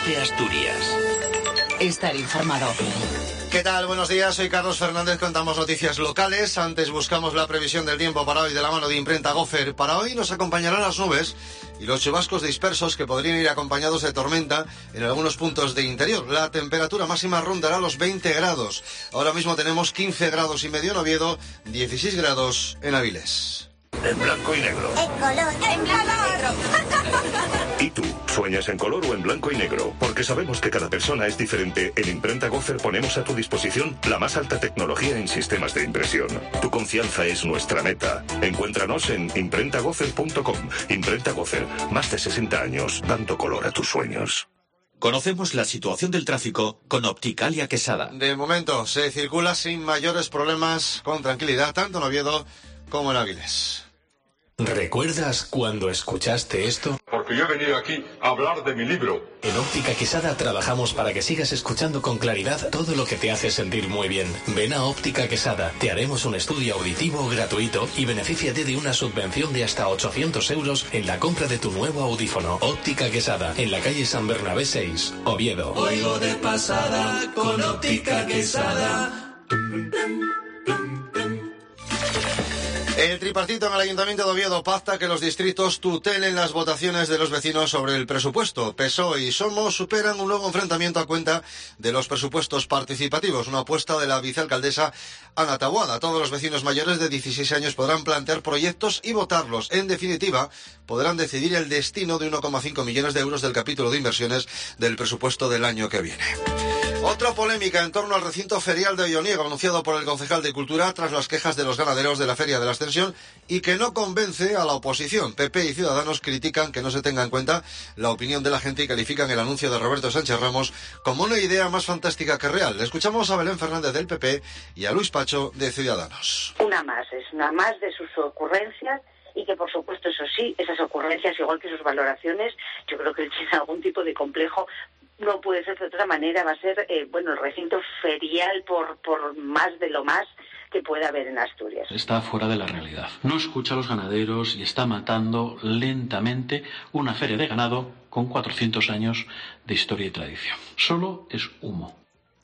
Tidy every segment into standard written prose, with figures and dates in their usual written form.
Cope Asturias. Estar informado. ¿Qué tal? Buenos días, soy Carlos Fernández, contamos noticias locales. Antes buscamos la previsión del tiempo para hoy de la mano de Imprenta Gofer. Para hoy nos acompañarán las nubes y los chubascos dispersos que podrían ir acompañados de tormenta en algunos puntos de interior. La temperatura máxima rondará los 20 grados. Ahora mismo tenemos 15 grados y medio en Oviedo, 16 grados en Avilés. En blanco y negro. En color. En blanco y negro. ¿Y tú? ¿Sueñas en color o en blanco y negro? Porque sabemos que cada persona es diferente. En Imprenta Gofer ponemos a tu disposición la más alta tecnología en sistemas de impresión. Tu confianza es nuestra meta. Encuéntranos en imprentagofer.com. Imprenta Gofer, más de 60 años dando color a tus sueños. Conocemos la situación del tráfico con Opticalia Quesada. De momento se circula sin mayores problemas, con tranquilidad, tanto en Oviedo como en Avilés. ¿Recuerdas cuando escuchaste esto? Porque yo he venido aquí a hablar de mi libro. En Óptica Quesada trabajamos para que sigas escuchando con claridad todo lo que te hace sentir muy bien. Ven a Óptica Quesada, te haremos un estudio auditivo gratuito y benefíciate de una subvención de hasta 800 euros en la compra de tu nuevo audífono. Óptica Quesada, en la calle San Bernabé 6, Oviedo. Oigo de pasada con Óptica Quesada. El tripartito en el Ayuntamiento de Oviedo pacta que los distritos tutelen las votaciones de los vecinos sobre el presupuesto. PSOE y Somos superan un nuevo enfrentamiento a cuenta de los presupuestos participativos, una apuesta de la vicealcaldesa Ana Taboada. Todos los vecinos mayores de 16 años podrán plantear proyectos y votarlos. En definitiva, podrán decidir el destino de 1,5 millones de euros del capítulo de inversiones del presupuesto del año que viene. Otra polémica en torno al recinto ferial de Olloniego, anunciado por el concejal de Cultura tras las quejas de los ganaderos de la Feria de la Ascensión y que no convence a la oposición. PP y Ciudadanos critican que no se tenga en cuenta la opinión de la gente y califican el anuncio de Roberto Sánchez Ramos como una idea más fantástica que real. Escuchamos a Belén Fernández del PP y a Luis Pacho de Ciudadanos. Es una más de sus ocurrencias. Y que, por supuesto, eso sí, esas ocurrencias, igual que sus valoraciones, yo creo que él tiene algún tipo de complejo. No puede ser de otra manera, va a ser, el recinto ferial por más de lo más que pueda haber en Asturias. Está fuera de la realidad. No escucha a los ganaderos y está matando lentamente una feria de ganado con 400 años de historia y tradición. Solo es humo.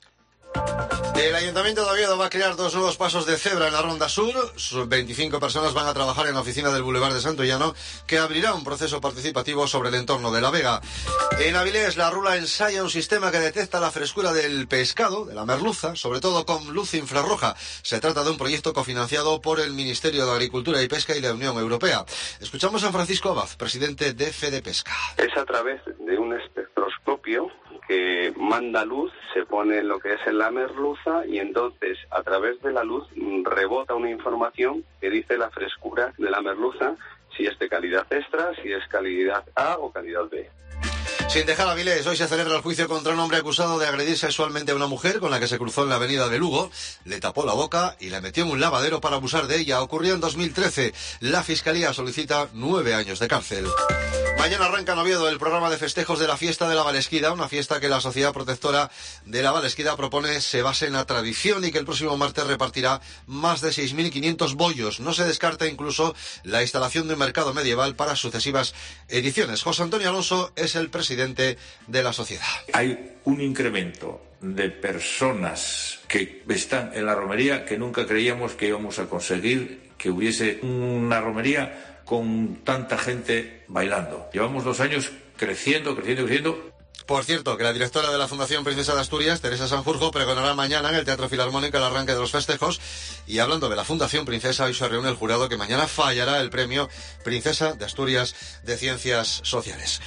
El Ayuntamiento de Oviedo va a crear 2 nuevos pasos de cebra en la Ronda Sur. Sus 25 personas van a trabajar en la oficina del Boulevard de Santollano, que abrirá un proceso participativo sobre el entorno de la Vega. En Avilés, la Rula ensaya un sistema que detecta la frescura del pescado, de la merluza, sobre todo con luz infrarroja. Se trata de un proyecto cofinanciado por el Ministerio de Agricultura y Pesca y la Unión Europea. Escuchamos a Francisco Abad, presidente de FEDEPESCA. Es a través de un espectroscopio que manda luz, se pone lo que es en la merluza y entonces a través de la luz rebota una información que dice la frescura de la merluza, si es de calidad extra, si es calidad A o calidad B. Sin dejar Avilés, hoy se celebra el juicio contra un hombre acusado de agredir sexualmente a una mujer con la que se cruzó en la avenida de Lugo, le tapó la boca y la metió en un lavadero para abusar de ella. Ocurrió en 2013. La Fiscalía solicita 9 años de cárcel. Mañana arranca en Oviedo el programa de festejos de la fiesta de la Valesquida, una fiesta que la Sociedad Protectora de la Valesquida propone se base en la tradición y que el próximo martes repartirá más de 6.500 bollos. No se descarta incluso la instalación de un mercado medieval para sucesivas ediciones. José Antonio Alonso es el presidente de la sociedad. Hay un incremento de personas que están en la romería que nunca creíamos que íbamos a conseguir que hubiese una romería con tanta gente bailando. Llevamos 2 años creciendo. Por cierto, que la directora de la Fundación Princesa de Asturias, Teresa Sanjurjo, pregonará mañana en el Teatro Filarmónico el arranque de los festejos. Y hablando de la Fundación Princesa, hoy se reúne el jurado que mañana fallará el premio Princesa de Asturias de Ciencias Sociales.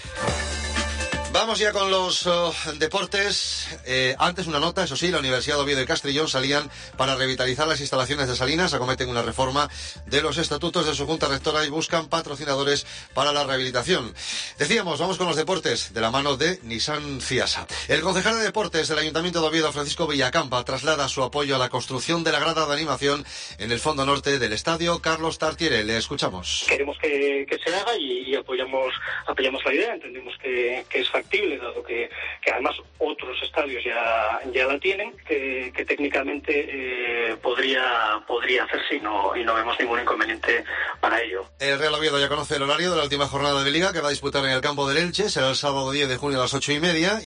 Vamos ya con los deportes. Antes una nota, eso sí, la Universidad de Oviedo y Castrillón salían para revitalizar las instalaciones de Salinas, acometen una reforma de los estatutos de su junta rectora y buscan patrocinadores para la rehabilitación. Decíamos, vamos con los deportes, de la mano de Nissan Ciasa. El concejal de deportes del Ayuntamiento de Oviedo, Francisco Villacampa, traslada su apoyo a la construcción de la grada de animación en el fondo norte del estadio Carlos Tartiere. Le escuchamos. Queremos que se haga y apoyamos la idea, entendemos que es factible, dado que además otros estadios ya la tienen, que técnicamente podría hacerse y no vemos ningún inconveniente para ello. El Real Oviedo ya conoce el horario de la última jornada de Liga que va a disputar en el campo del Elche, será el sábado 10 de junio a las 8:30